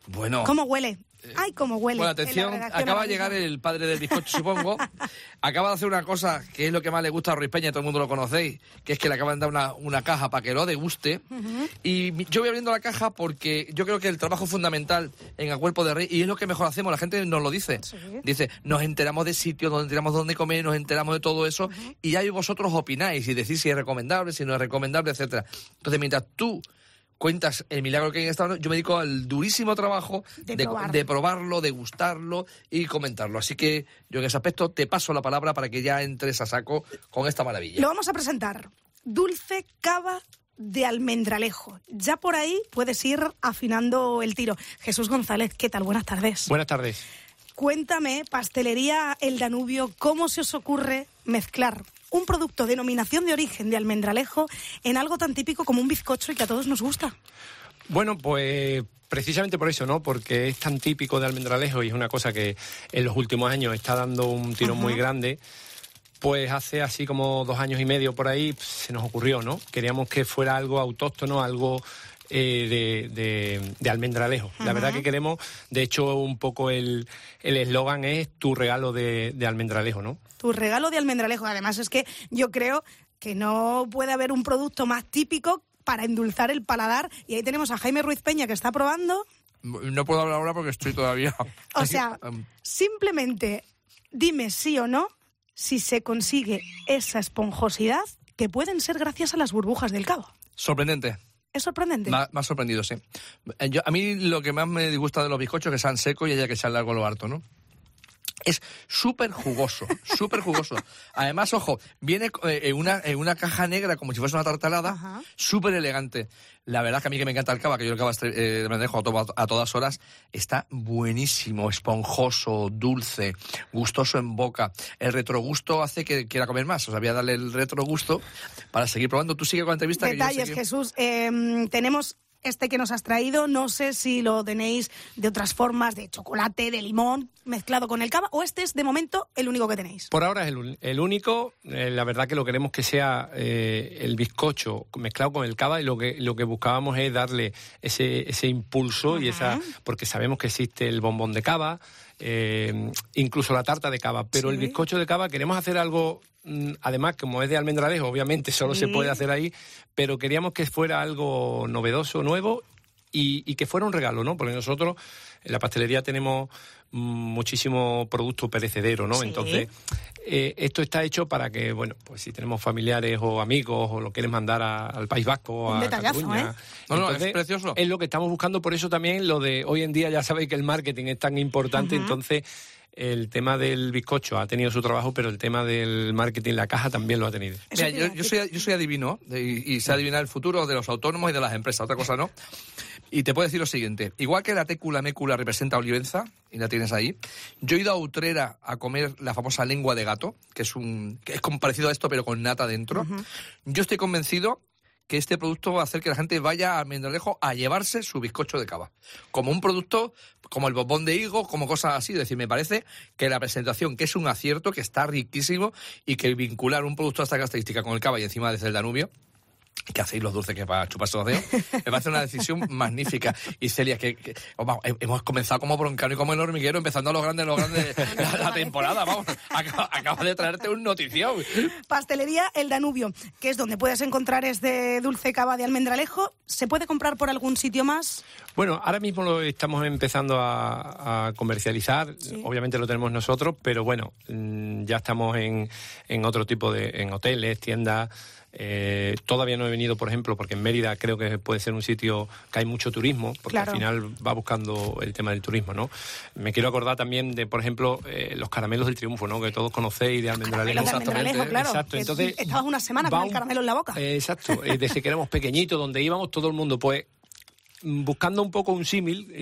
Bueno. ¿Cómo huele? ¡Ay, cómo huele! Bueno, atención, acaba de llegar el padre del bizcocho, supongo. Acaba de hacer una cosa que es lo que más le gusta a Ruiz Peña, todo el mundo lo conocéis, que es que le acaban de dar una caja para que lo deguste. Y yo voy abriendo la caja porque yo creo que el trabajo fundamental en A Cuerpo de Rey, y es lo que mejor hacemos, la gente nos lo dice. Sí. Dice, nos enteramos de sitios, nos enteramos de dónde comer, nos enteramos de todo eso, y ahí vosotros opináis y decís si es recomendable, si no es recomendable, etcétera. Entonces, mientras tú cuentas el milagro que hay en esta hora, yo me dedico al durísimo trabajo de probarlo, de gustarlo y comentarlo. Así que yo en ese aspecto te paso la palabra para que ya entres a saco con esta maravilla. Lo vamos a presentar. Dulce cava de almendralejo. Ya por ahí puedes ir afinando el tiro. Jesús González, ¿qué tal? Buenas tardes. Buenas tardes. Cuéntame, Pastelería El Danubio, ¿cómo se os ocurre mezclar un producto denominación de origen de almendralejo en algo tan típico como un bizcocho y que a todos nos gusta? Bueno, pues precisamente por eso, ¿no? Porque es tan típico de almendralejo y es una cosa que en los últimos años está dando un tirón muy grande. Pues hace así como 2 años y medio por ahí se nos ocurrió, ¿no? Queríamos que fuera algo autóctono, algo de almendralejo. La verdad que queremos, de hecho, un poco el eslogan es tu regalo de almendralejo, ¿no? Tu regalo de almendralejo. Además es que yo creo que no puede haber un producto más típico para endulzar el paladar. Y ahí tenemos a Jaime Ruiz Peña que está probando. No puedo hablar ahora porque estoy todavía... O sea, simplemente dime sí o no si se consigue esa esponjosidad que pueden ser gracias a las burbujas del cava. Sorprendente. ¿Es sorprendente? Me ha sorprendido, sí. A mí lo que más me disgusta de los bizcochos es que sean secos y haya que echarle algo a lo harto, ¿no? Es súper jugoso, súper jugoso. Además, ojo, viene en una caja negra como si fuese una tartalada, súper elegante. La verdad que a mí que me encanta el cava, que yo el cava de manejo a todas horas, está buenísimo, esponjoso, dulce, gustoso en boca. El retrogusto hace que quiera comer más. O sea, voy a darle el retrogusto para seguir probando. Tú sigue con la entrevista. Detalles, que Jesús. Tenemos este que nos has traído, no sé si lo tenéis de otras formas, de chocolate, de limón, mezclado con el cava, o este es de momento el único que tenéis. Por ahora es el único. La verdad que lo queremos que sea el bizcocho mezclado con el cava, y lo que buscábamos es darle ese impulso y porque sabemos que existe el bombón de cava, incluso la tarta de cava, pero el bizcocho de cava queremos hacer algo. Además, como es de almendralejo, obviamente solo se puede hacer ahí, pero queríamos que fuera algo novedoso, nuevo y que fuera un regalo, ¿no? Porque nosotros en la pastelería tenemos muchísimo producto perecedero, ¿no? Sí. Entonces, esto está hecho para que, bueno, pues si tenemos familiares o amigos o lo quieres mandar al País Vasco o a Cataluña. Entonces, es precioso. Es lo que estamos buscando, por eso también lo de hoy en día ya sabéis que el marketing es tan importante, entonces el tema del bizcocho ha tenido su trabajo, pero el tema del marketing, la caja, también lo ha tenido. Mira, yo soy adivino y sé adivinar el futuro de los autónomos y de las empresas, otra cosa no. Y te puedo decir lo siguiente, igual que la técula mécula representa a Olivenza, y la tienes ahí, yo he ido a Utrera a comer la famosa lengua de gato, que es como parecido a esto pero con nata dentro. Yo estoy convencido que este producto va a hacer que la gente vaya a Almendralejo a llevarse su bizcocho de cava. Como un producto, como el bombón de higo, como cosas así. Es decir, me parece que la presentación, que es un acierto, que está riquísimo, y que vincular un producto de esta característica con el cava y encima desde el Danubio, que hacéis los dulces que para chuparse los dedos, me parece una decisión magnífica. Y Celia, hemos comenzado como Broncano y como El Hormiguero, empezando a lo grande la temporada, vamos, acaba de traerte un notición. Pastelería El Danubio, que es donde puedes encontrar este dulce cava de almendralejo. ¿Se puede comprar por algún sitio más? Bueno, ahora mismo lo estamos empezando a comercializar, obviamente lo tenemos nosotros, pero bueno, ya estamos en otro tipo en hoteles, tiendas. Todavía no he venido, por ejemplo, porque en Mérida creo que puede ser un sitio que hay mucho turismo, porque al final va buscando el tema del turismo, ¿no? Me quiero acordar también de, por ejemplo, los caramelos del Triunfo, ¿no? Que todos conocéis, de almendralejo. Claro. Exacto. Entonces, estabas una semana con el caramelo en la boca. Exacto. Desde que éramos pequeñitos, donde íbamos todo el mundo, pues buscando un poco un símil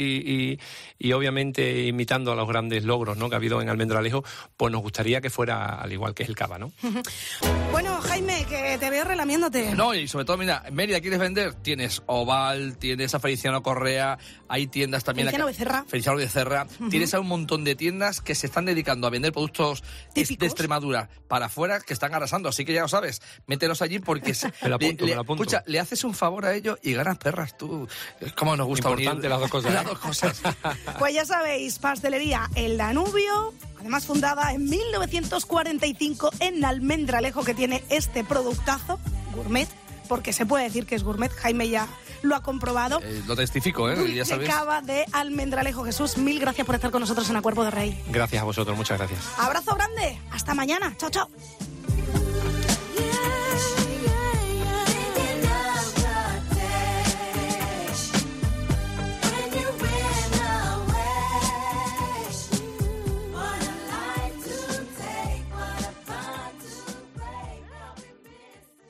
y obviamente imitando a los grandes logros, ¿no?, que ha habido en Almendralejo, pues nos gustaría que fuera al igual que es el cava, ¿no? Bueno, Jaime, que te veo relamiéndote. No, y sobre todo, mira, en Mérida, ¿quieres vender? Tienes Oval, tienes a Feliciano Correa, hay tiendas también... Feliciano Becerra. Tienes a un montón de tiendas que se están dedicando a vender productos de Extremadura para afuera, que están arrasando, así que ya lo sabes, mételos allí porque... me lo apunto. Escucha, le haces un favor a ellos y ganas perras tú. ¿Cómo nos gusta Importante unir las dos cosas, las dos cosas? Pues ya sabéis, Pastelería El Danubio, además fundada en 1945 en Almendralejo, que tiene este productazo gourmet, porque se puede decir que es gourmet, Jaime ya lo ha comprobado. Lo testifico, ya Dulce sabéis. Cava de Almendralejo. Jesús, mil gracias por estar con nosotros en A Cuerpo de Rey. Gracias a vosotros, muchas gracias. Abrazo grande, hasta mañana, chao, chao.